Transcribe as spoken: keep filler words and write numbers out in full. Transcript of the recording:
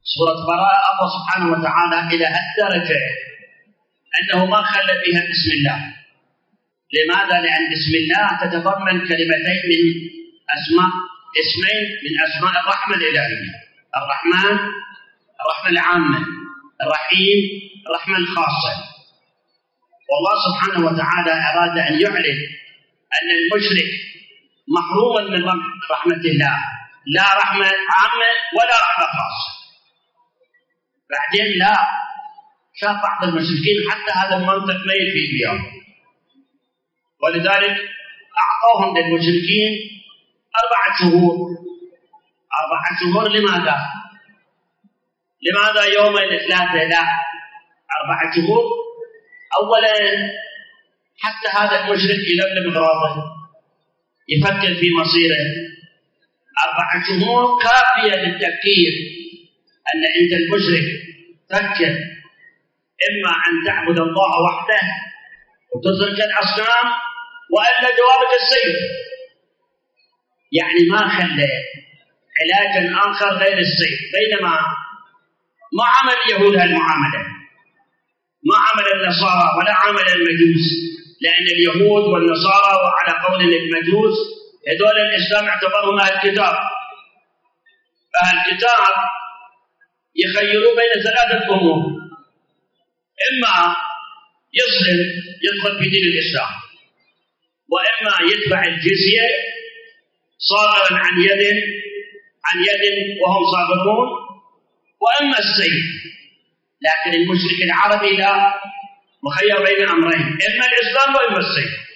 سورة براءة الله سبحانه وتعالى إلى هالدرجة أنه ما خلى فيها بسم الله. لماذا؟ لأن بسم الله تتضمن كلمتين من أسماء اسمين من أسماء الرحمة الإلهية: الرحمن الرحمة العامة، الرحيم الرحمة الخاصة. والله سبحانه وتعالى أراد أن يعلن أن المشرك محروم من رحمة الله، لا رحمة عامة ولا رحمة خاصة. بعدين لا شاف بعض المشركين حتى هذا المنطق ما يفي اليوم، ولذلك أعطوهم للمشركين أربعة شهور. أربعة شهور لماذا؟ لماذا يومين ثلاثة؟ لا، أربعة شهور. أولا حتى هذا المشرك يلملم غراضه، يفكر في مصيره. أربعة شهور كافية للتفكير أن أنت المشرك فكر إما أن تعبد الله وحده وتترك الأصنام، وإلا جوابك السيف. يعني ما خلى علاجا آخر غير السيف. بينما ما عمل اليهود هالمعاملة، ما عمل النصارى ولا عمل المجوس، لأن اليهود والنصارى وعلى قول المجوس هذول الإسلام اعتبرهم أهل الكتاب. أهل الكتاب يخيروا بين ثلاثة أمور: إما يسلم يدخل في دين الإسلام، وإما يدفع الجزية صاغرا عن يد عن يد وهم صاغرون، وإما السيف. لكن المشرك العربي لا، مخير بين أمرين: إما الإسلام وإما السيف.